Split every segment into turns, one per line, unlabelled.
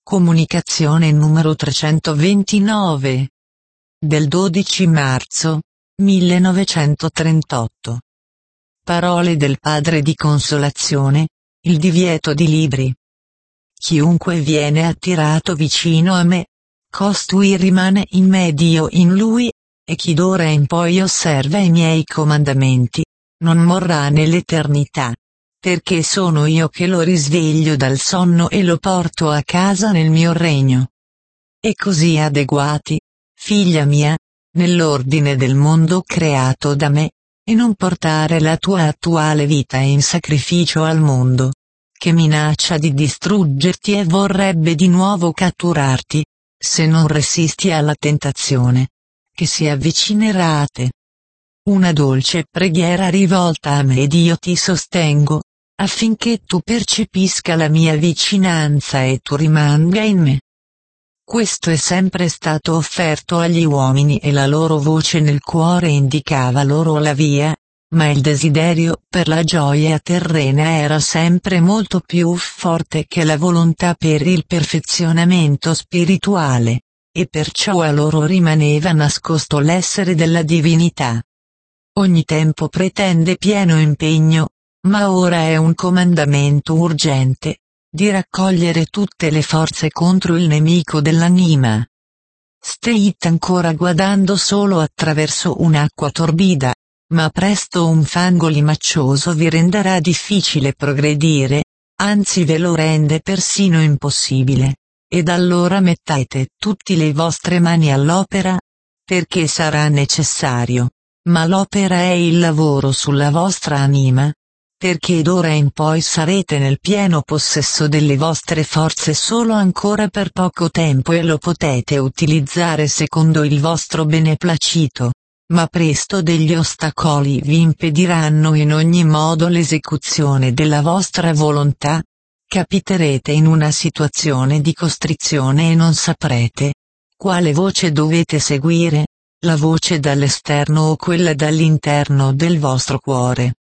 Comunicazione numero 329. Del 12 marzo 1938. Parole del Padre di Consolazione, il divieto di libri. Chiunque viene attirato vicino a me, costui rimane in me ed io in lui, e chi d'ora in poi osserva i miei comandamenti, non morrà nell'eternità. Perché sono io che lo risveglio dal sonno e lo porto a casa nel mio regno. E così adeguati, figlia mia, nell'ordine del mondo creato da me, e non portare la tua attuale vita in sacrificio al mondo, che minaccia di distruggerti e vorrebbe di nuovo catturarti, se non resisti alla tentazione, che si avvicinerà a te. Una dolce preghiera rivolta a me ed io ti sostengo, affinché tu percepisca la mia vicinanza e tu rimanga in me. Questo è sempre stato offerto agli uomini e la loro voce nel cuore indicava loro la via, ma il desiderio per la gioia terrena era sempre molto più forte che la volontà per il perfezionamento spirituale, e perciò a loro rimaneva nascosto l'essere della divinità. Ogni tempo pretende pieno impegno, ma ora è un comandamento urgente, di raccogliere tutte le forze contro il nemico dell'anima. State ancora guardando solo attraverso un'acqua torbida, ma presto un fango limaccioso vi renderà difficile progredire, anzi ve lo rende persino impossibile, ed allora mettete tutte le vostre mani all'opera, perché sarà necessario, ma l'opera è il lavoro sulla vostra anima, perché d'ora in poi sarete nel pieno possesso delle vostre forze solo ancora per poco tempo e lo potete utilizzare secondo il vostro beneplacito, ma presto degli ostacoli vi impediranno in ogni modo l'esecuzione della vostra volontà. Capiterete in una situazione di costrizione e non saprete quale voce dovete seguire, la voce dall'esterno o quella dall'interno del vostro cuore.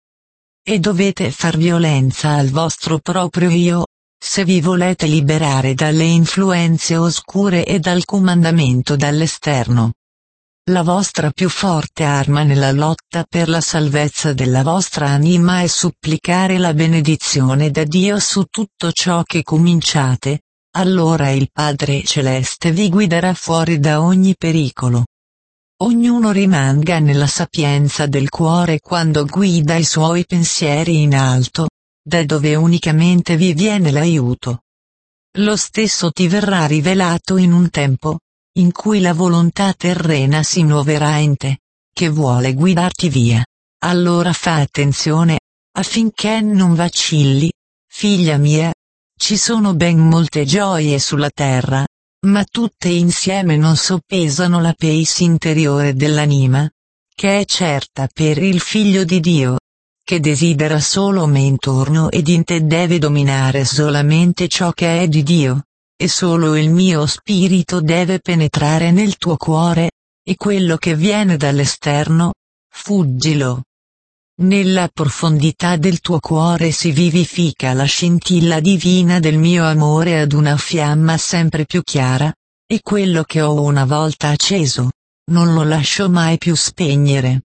E dovete far violenza al vostro proprio io, se vi volete liberare dalle influenze oscure e dal comandamento dall'esterno. La vostra più forte arma nella lotta per la salvezza della vostra anima è supplicare la benedizione da Dio su tutto ciò che cominciate, allora il Padre Celeste vi guiderà fuori da ogni pericolo. Ognuno rimanga nella sapienza del cuore quando guida i suoi pensieri in alto, da dove unicamente vi viene l'aiuto. Lo stesso ti verrà rivelato in un tempo, in cui la volontà terrena si muoverà in te, che vuole guidarti via. Allora fa attenzione, affinché non vacilli, figlia mia. Ci sono ben molte gioie sulla terra, ma tutte insieme non soppesano la pace interiore dell'anima, che è certa per il Figlio di Dio, che desidera solo me intorno ed in te deve dominare solamente ciò che è di Dio, e solo il mio spirito deve penetrare nel tuo cuore, e quello che viene dall'esterno, fuggilo. Nella profondità del tuo cuore si vivifica la scintilla divina del mio amore ad una fiamma sempre più chiara, e quello che ho una volta acceso, non lo lascio mai più spegnere.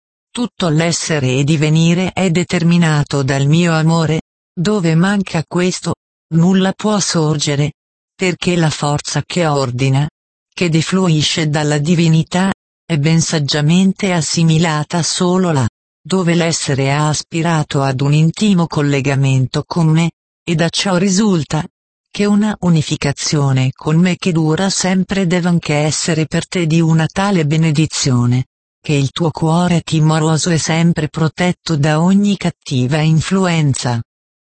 Tutto l'essere e divenire è determinato dal mio amore, dove manca questo, nulla può sorgere, perché la forza che ordina, che defluisce dalla divinità, è ben saggiamente assimilata solo là, dove l'essere ha aspirato ad un intimo collegamento con me, e da ciò risulta che una unificazione con me che dura sempre deve anche essere per te di una tale benedizione, che il tuo cuore timoroso è sempre protetto da ogni cattiva influenza.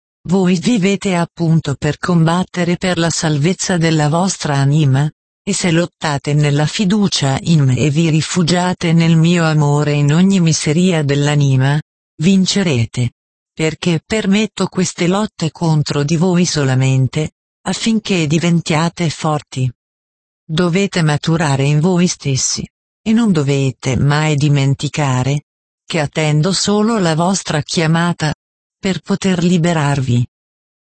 Voi vivete appunto per combattere per la salvezza della vostra anima, e se lottate nella fiducia in me e vi rifugiate nel mio amore in ogni miseria dell'anima, vincerete. Perché permetto queste lotte contro di voi solamente, affinché diventiate forti. Dovete maturare in voi stessi, e non dovete mai dimenticare che attendo solo la vostra chiamata, per poter liberarvi.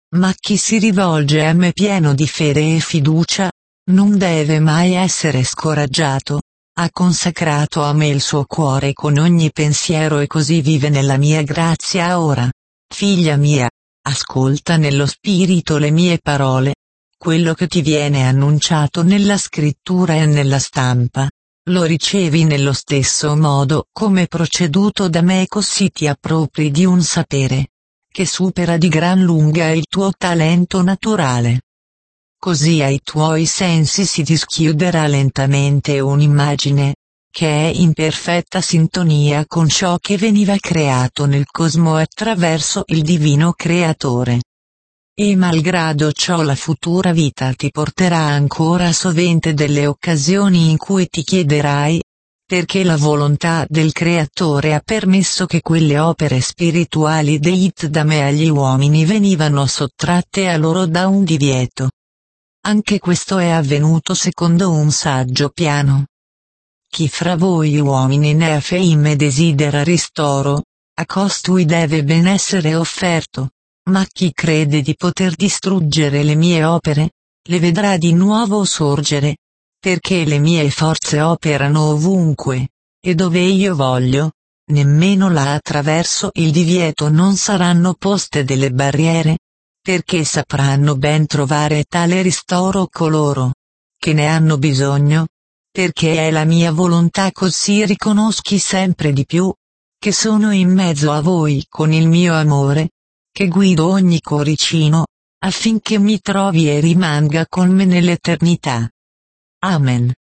ma chi si rivolge a me pieno di fede e fiducia, non deve mai essere scoraggiato. Ha consacrato a me il suo cuore con ogni pensiero e così vive nella mia grazia ora. Figlia mia, ascolta nello spirito le mie parole. Quello che ti viene annunciato nella scrittura e nella stampa, lo ricevi nello stesso modo come proceduto da me, così ti appropri di un sapere che supera di gran lunga il tuo talento naturale. Così ai tuoi sensi si dischiuderà lentamente un'immagine, che è in perfetta sintonia con ciò che veniva creato nel cosmo attraverso il divino creatore. E malgrado ciò la futura vita ti porterà ancora sovente delle occasioni in cui ti chiederai, perché la volontà del Creatore ha permesso che quelle opere spirituali dette da me agli uomini venivano sottratte a loro da un divieto. Anche questo è avvenuto secondo un saggio piano. Chi fra voi uomini ne ha fame e desidera ristoro, a costui deve ben essere offerto, ma chi crede di poter distruggere le mie opere, le vedrà di nuovo sorgere, perché le mie forze operano ovunque, e dove io voglio, nemmeno là attraverso il divieto non saranno poste delle barriere, perché sapranno ben trovare tale ristoro coloro che ne hanno bisogno, perché è la mia volontà, così riconoschi sempre di più che sono in mezzo a voi con il mio amore, che guido ogni cuoricino, affinché mi trovi e rimanga con me nell'eternità. Amen.